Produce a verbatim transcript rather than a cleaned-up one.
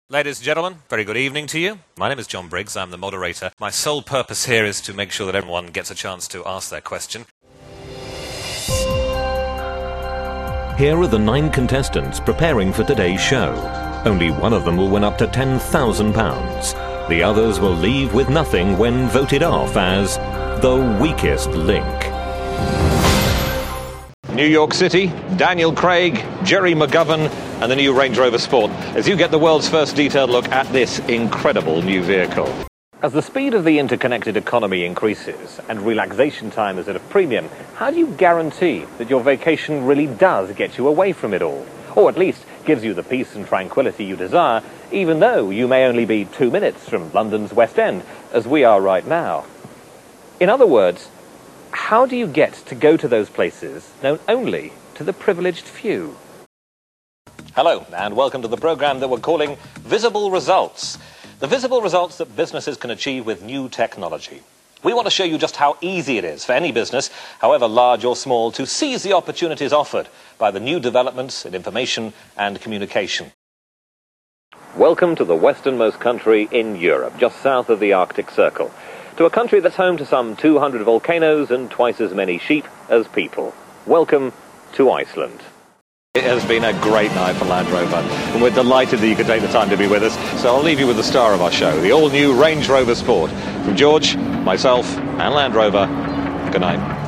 Ladies and gentlemen, very good evening to you. My name is John Briggs, I'm the moderator. My sole purpose here is to make sure that everyone gets a chance to ask their question. Here are the nine contestants preparing for today's show. Only one of them will win up to ten thousand pounds. The others will leave with nothing when voted off as the weakest link. New York City, Daniel Craig, Jerry McGovern and the new Range Rover Sport, as you get the world's first detailed look at this incredible new vehicle. As the speed of the interconnected economy increases and relaxation time is at a premium, how do you guarantee that your vacation really does get you away from it all? Or at least gives you the peace and tranquility you desire, even though you may only be two minutes from London's West End, as we are right now. In other words, how do you get to go to those places known only to the privileged few? Hello, and welcome to the programme that we're calling Visible Results. The visible results that businesses can achieve with new technology. We want to show you just how easy it is for any business, however large or small, to seize the opportunities offered by the new developments in information and communication. Welcome to the westernmost country in Europe, just south of the Arctic Circle. To a country that's home to some two hundred volcanoes and twice as many sheep as people. Welcome to Iceland. It has been a great night for Land Rover, and we're delighted that you could take the time to be with us. So I'll leave you with the star of our show, the all-new Range Rover Sport. From George, myself, and Land Rover, good night.